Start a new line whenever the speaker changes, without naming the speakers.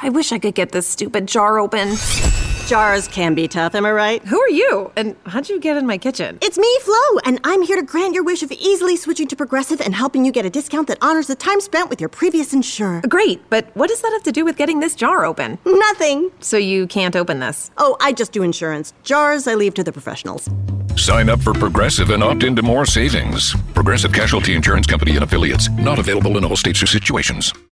I wish I could get this stupid jar open.
Jars can be tough, am I right?
Who are you? And how'd you get in my kitchen?
It's me, Flo, and I'm here to grant your wish of easily switching to Progressive and helping you get a discount that honors the time spent with your previous insurer.
Great, but what does that have to do with getting this jar open?
Nothing.
So you can't open this?
Oh, I just do insurance. Jars, I leave to the professionals.
Sign up for Progressive and opt into more savings. Progressive Casualty Insurance Company and Affiliates. Not available in all states or situations.